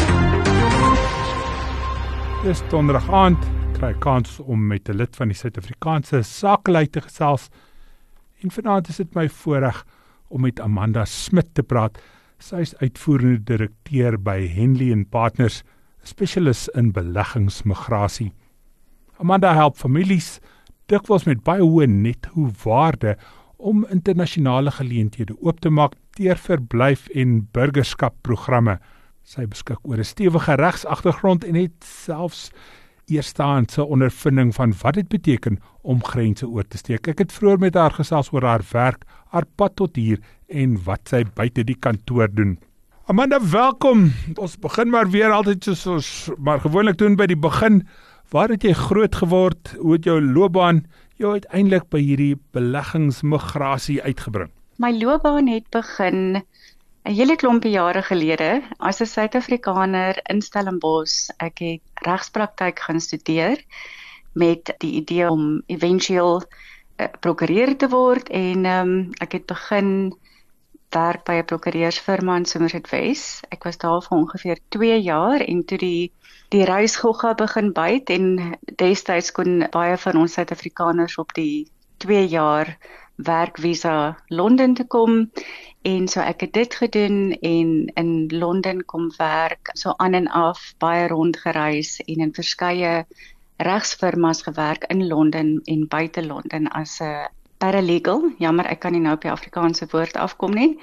Dis donderdag aand, kry kans om met 'n lid van die Suid-Afrikaanse Sakelei te gesels. En vanaand is dit my voorreg om met Amanda Smit te praat. Sy is uitvoerende direkteur by Henley & Partners, spesialis in beleggingsmigrasie. Amanda help families dikwels met baie hoë nettowaarde om internasionale geleenthede oop te maak deur verblyf- en burgerskapprogramme. Sy beskik oor 'n stewige regsagtergrond en het selfs eerstehandse ondervinding van wat dit beteken om grense oor te steek. Ek het vroeër met haar gesels oor haar werk, haar pad tot hier en wat sy buite die kantoor doen. Amanda, welkom. Ons begin maar weer altyd soos ons maar gewoonlik doen by die begin. Waar het jy groot geword? Hoe het jou loopbaan jou uiteindelik by hierdie beleggingsmigrasie uitgebring? My loopbaan het begin 'n hele klompie jare gelede as 'n Suid-Afrikaner in Stellenbosch. Ek het regspraktyk gaan studeer met die idee om éventueel prokureur te word en ek het begin werk by 'n prokureursfirma in Somerset West. Ek was daar vir ongeveer 2 jaar en toe die reisgogga begin byt en destyds kon baie van ons Suid-Afrikaners op die 2 jaar werkvisa Londen te kom en so ek het dit gedoen en in Londen kom werk, so aan en af, baie rondgereis en in verskeie regsfirmas gewerk in Londen en buite Londen as 'n paralegal. Jammer, ek kan nie nou op die Afrikaanse woord afkom nie.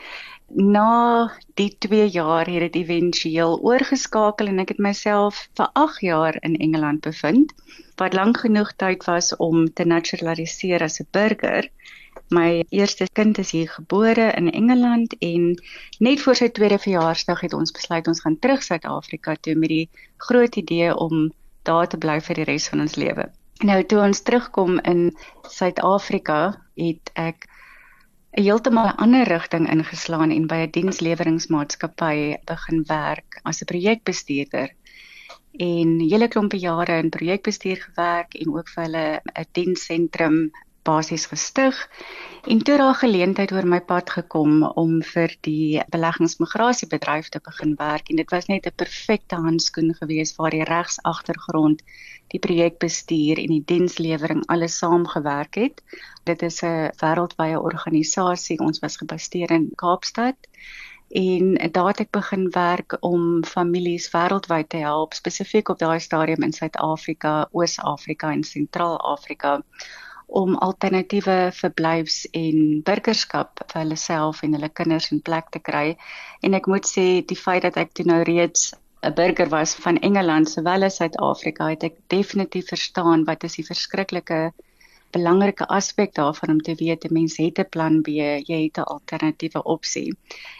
Na die 2 jaar het dit éventueel oorgeskakel en ek het myself vir 8 jaar in Engeland bevind, wat lank genoeg tyd was om te naturaliseer as 'n burger. My eerste kind is hier gebore in Engeland en net voor sy 2de verjaarsdag het ons besluit ons gaan terug Suid-Afrika toe met die groot idee om daar te bly vir die res van ons lewe. Nou toe ons terugkom in Suid-Afrika het ek 'n heeltemal ander rigting ingeslaan en by 'n diensleweringsmaatskappy begin werk as 'n projekbestuurder. En hele klompe jare in projekbestuur gewerk en ook vir hulle 'n dienssentrum basies gestig en toe daar geleentheid oor my pad gekom om vir die beleggingsmigrasiebedryf te begin werk en dit was net 'n perfekte handskoen geweest waar die regsagtergrond, die projekbestuur en die dienslewering alles saamgewerk het. Dit is 'n wêreldwye organisasie, ons was gebaseer in Kaapstad. En daar het ek begin werk om families wêreldwyd te help, spesifiek op daai stadium in Suid-Afrika, Oos-Afrika en Sentraal-Afrika, om alternatiewe verblyfs- en burgerskap vir hulle self en hulle kinders in plek te kry. En ek moet sê, die feit dat ek toe nou reeds 'n burger was van Engeland, sowel as Suid-Afrika, het ek definitief verstaan wat is die verskriklike belangrike aspek daarvan om te weet, 'n mens het 'n plan B, jy het 'n alternatiewe opsie.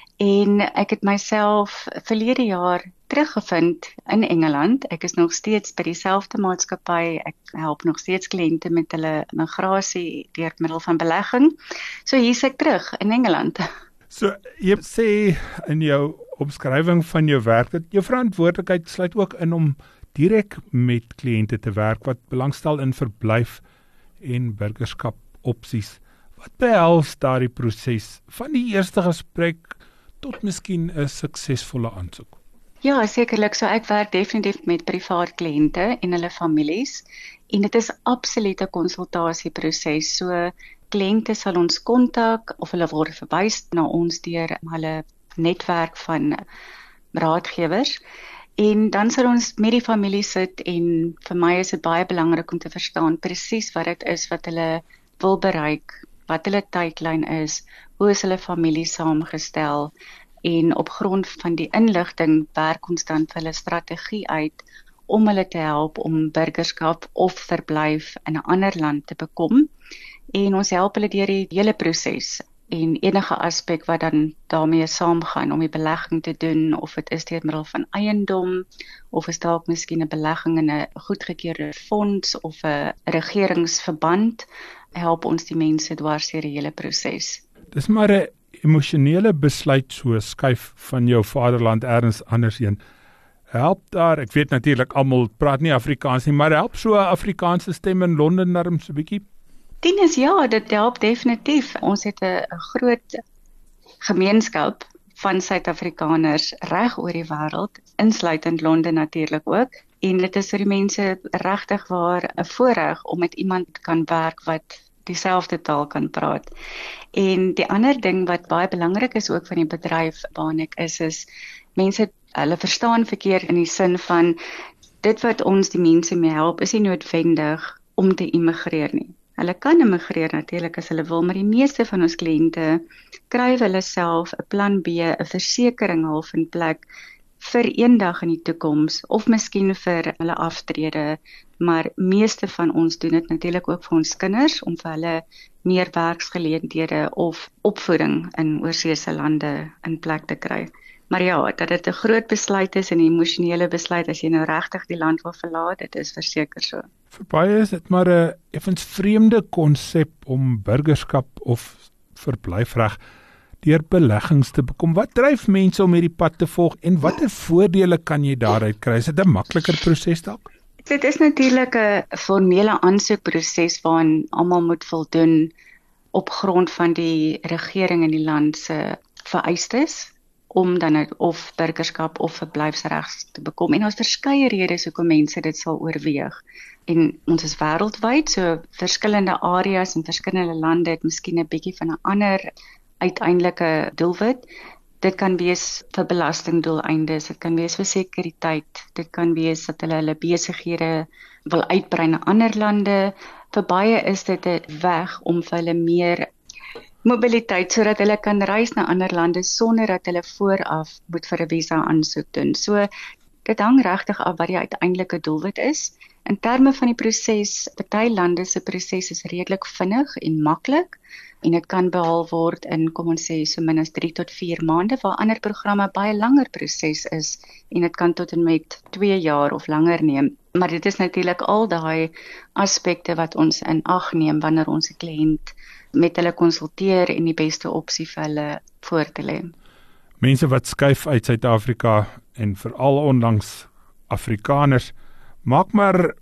En ek het myself verlede jaar teruggevind in Engeland. Ek is nog steeds by dieselfde maatskappy. Ek help nog steeds kliënte met hulle migrasie deur middel van belegging. So hier is ek terug in Engeland. So jy sê in jou omskrywing van jou werk dat jou verantwoordelikheid sluit ook in om direk met kliënte te werk wat belangstel in verblyf en burgerskap opsies. Wat behels daardie proses van die eerste gesprek tot miskien 'n suksesvolle aansoek? Ja, sekerlik. So ek werk definitief met privaat kliënte en hulle families en dit is absoluut 'n konsultasieproses. So kliënte sal ons kontak of hulle word verwys na ons deur hulle netwerk van raadgewers en dan sal ons met die familie sit en vir my is dit baie belangrik om te verstaan presies wat dit is wat hulle wil bereik, wat hulle tydlyn is, hoe is hulle familie saamgestel en op grond van die inligting werk ons dan vir hulle strategie uit om hulle te help om burgerskap of verblyf in 'n ander land te bekom en ons help hulle deur die hele proses en enige aspek wat dan daarmee saamgaan om die belegging te doen of dit is deur middel van eiendom of is dalk miskien 'n belegging in 'n goedgekeurde fonds of 'n regeringsverband, help ons die mense dwars deur die hele proses. Dis maar 'n emosionele besluit so skuif van jou vaderland ergens andersheen. Help daar, ek weet natuurlik almal praat nie Afrikaans nie, maar help so 'n Afrikaanse stem in Londen darm so 'n bietjie? Tinus, ja, dit help definitief. Ons het 'n groot gemeenskap van Suid-Afrikaners reg oor die wêreld, insluitend Londen natuurlik ook. En dit is vir die mense regtig waar 'n voorreg om met iemand te kan werk wat dieselfde taal kan praat. En die ander ding wat baie belangrik is ook van die bedryf waarin ek is mense hulle verstaan verkeerd in die sin van dit wat ons die mense mee help is nie noodwendig om te immigreer nie. Hulle kan immigreer natuurlik as hulle wil, maar die meeste van ons kliënte kry hulle self 'n plan B, 'n versekering half in plek vir eendag in die toekoms of miskien vir hulle aftrede, maar meeste van ons doen dit natuurlik ook vir ons kinders om vir hulle meer werksgeleenthede of opvoeding in oorseese lande in plek te kry. Maar ja, dat dit 'n groot besluit is en 'n emosionele besluit as jy nou regtig die land wil verlaat, dit is verseker so. Vir baie is dit maar 'n effens vreemde konsep om burgerskap of verblyfreg deur beleggings te bekom. Wat dryf mense om hierdie pad te volg en watter voordele kan jy daaruit kry? Is dit 'n makliker proses dalk? Dit is natuurlik 'n formele aansoekproses waaraan almal moet voldoen op grond van die regering in die land se vereistes om dan of burgerskap of verblyfsreg te bekom. En ons verskeie redes hoekom mense dit sal oorweeg. En ons is wêreldwyd, so verskillende areas en verskillende lande het miskien 'n bietjie van 'n ander uiteindelike doelwit. Dit kan wees vir belastingdoeleindes, dit kan wees vir sekuriteit, dit kan wees dat hulle besighede wil uitbrei na ander lande. Vir baie is dit 'n weg om vir hulle meer mobiliteit sodat hulle kan reis na ander lande sonder dat hulle vooraf moet vir 'n visa aansoek doen. So dit hang regtig af wat die uiteindelike doelwit is. In terme van die proses, party lande se proses is redelik vinnig en maklik en dit kan behaal word in, kom ons sê, so min as 3 tot 4 maande, waar ander programme baie langer proses is en dit kan tot en met 2 jaar of langer neem. Maar dit is natuurlik al daai aspekte wat ons in ag neem wanneer ons 'n kliënt met hulle konsulteer en die beste opsie vir hulle voor te lê. Mense wat skuif uit Suid-Afrika en veral onlangs Afrikaners, maak maar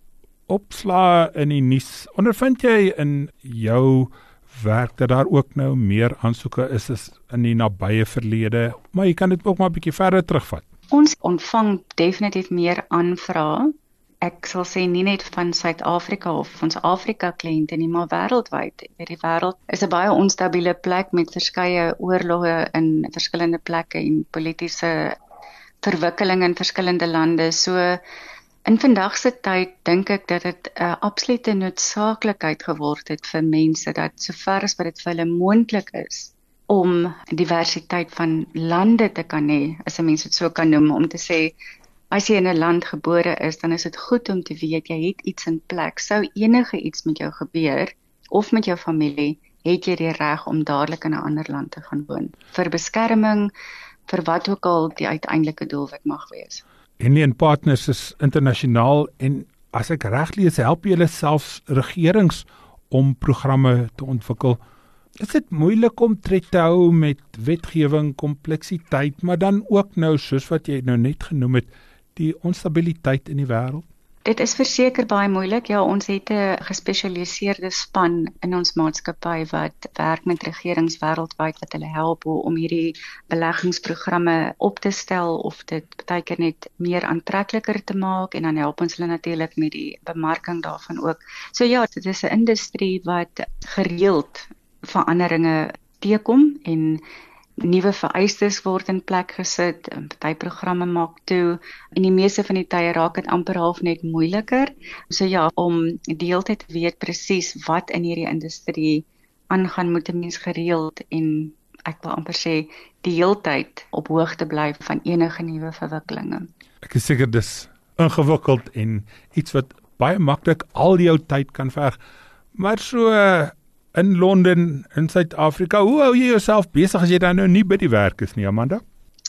opslae in die nuus. Ondervind jy in jou werk dat daar ook nou meer aansoeke is as in die nabye verlede, maar jy kan dit ook maar 'n bietjie verder terugvat? Ons ontvang definitief meer aanvrae. Ek sal sê nie net van Suid-Afrika of ons Afrika-kliënte nie, maar wêreldwyd. Die wêreld is 'n baie onstabiele plek met verskeie oorloë in verskillende plekke en politiese verwikkeling in verskillende lande. So in vandag se tyd dink ek dat dit 'n absolute noodsaaklikheid geword het vir mense dat sover as wat dit vir hulle moontlik is om diversiteit van lande te kan hê, as 'n mens dit so kan noem, om te sê as jy in 'n land gebore is, dan is dit goed om te weet jy het iets in plek. Sou enige iets met jou gebeur of met jou familie, het jy die reg om dadelik in 'n ander land te gaan woon. Vir beskerming, vir wat ook al die uiteindelike doelwit mag wees. Henley & Partners is internasionaal en as ek reg lees, help julle selfs regerings om programme te ontwikkel. Is dit moeilik om tred te hou met wetgewing, kompleksiteit, maar dan ook nou, soos wat jy nou net genoem het, die onstabiliteit in die wêreld? Dit is verseker baie moeilik. Ja, ons het 'n gespesialiseerde span in ons maatskappy wat werk met regerings wêreldwyd wat hulle help om hierdie beleggingsprogramme op te stel of dit baie keer net meer aantrekliker te maak, en dan help ons hulle natuurlik met die bemarking daarvan ook. So ja, dit is 'n industrie wat gereeld veranderinge teekom en nuwe vereistes word in plek gesit, party programme maak toe, en die meeste van die tye raak dit amper half net moeiliker. So ja, om die hele tyd te weet presies wat in hierdie industrie aangaan, moet 'n mens gereeld en ek wil amper sê die hele tyd op hoogte bly van enige nuwe verwikkelinge. Ek is seker dis ingewikkeld en iets wat baie maklik al jou tyd kan verg, maar so in Londen, in Suid-Afrika, hoe hou jy jouself besig as jy dan nou nie by die werk is nie, Amanda?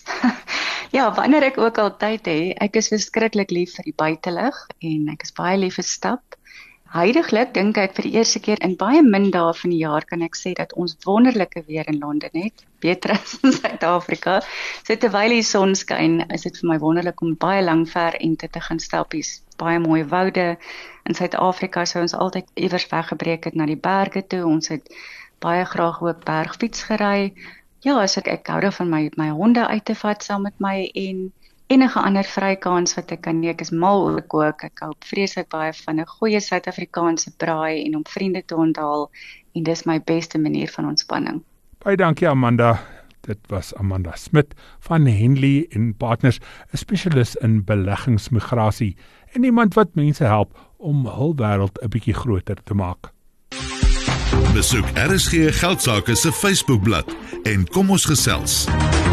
Ja, wanneer ek ook al tyd het, ek is verskriklik lief vir die buitelug en ek is baie lief vir stap. Huidiglik dink ek vir die eerste keer in baie min dae van die jaar kan ek sê dat ons wonderlike weer in Londen het, beter as in Suid-Afrika. So terwyl die son skyn, is dit vir my wonderlik om baie lank ver ente te gaan stappies. Baie mooi woude. In Suid-Afrika sou ons altyd iewers weggebreek het na die berge toe. Ons het baie graag ook bergfiets gery. Ja, as ek hou daarvan my honde uit te vat saam met my en enige ander vrykans wat ek kan nie. Ek is mal oor kook. Ek hou vreeslik baie van 'n goeie Suid-Afrikaanse braai en om vriende te onthaal, en dis my beste manier van ontspanning. Baie dankie, Amanda. Dit was Amanda Smit van Henley & Partners, 'n spesialis in beleggingsmigrasie en iemand wat mense help om hul wêreld 'n bietjie groter te maak. Besoek RSG Geldsaake se Facebookblad en kom ons gesels.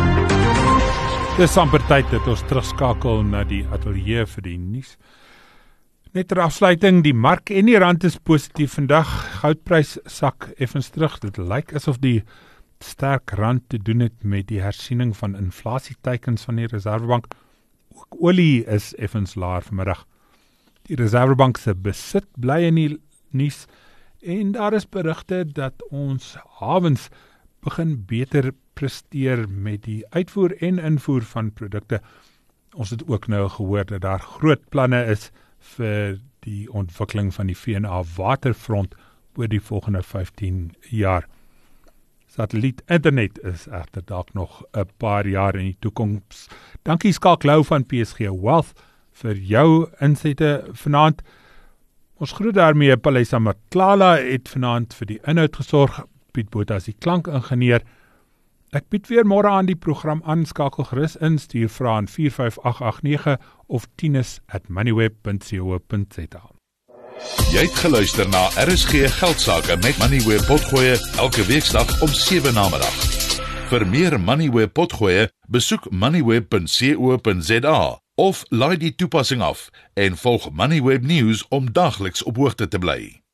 Dis amper tyd dat ons terugskakel na die ateljee vir die nuus. Net ter afsluiting, die mark en die rand is positief vandag. Goudprys sak effens terug. Dit lyk asof die sterk rand te doen het met die hersiening van inflasieteikens van die Reserwebank. Ook olie is effens laer vanmiddag. Die Reserwebank se besit bly in die nuus en daar is berigte dat ons hawens begin beter presteer met die uitvoer en invoer van produkte. Ons het ook nou gehoor dat daar groot planne is vir die ontwikkeling van die VNA waterfront oor die volgende 15 jaar. Satelliet internet is egter dalk nog 'n paar jaar in die toekoms. Dankie Skalk Lou van PSG Wealth vir jou insette vanaand. Ons groet daarmee Palesa Matlala het vanaand vir die inhoud gesorg. Piet Botha is die klankingenieur. Ek bied weer môre aan die program aan, skakel gerus in, stuur vrae aan 45889 of tinus@moneyweb.co.za. Jy het geluister na RSG Geldsaake met Moneyweb Potgoe elke weeksdag om 7 namiddag. Vir meer Moneyweb Potgoe, besoek moneyweb.co.za of laai die toepassing af en volg Moneyweb News om dagliks op hoogte te bly.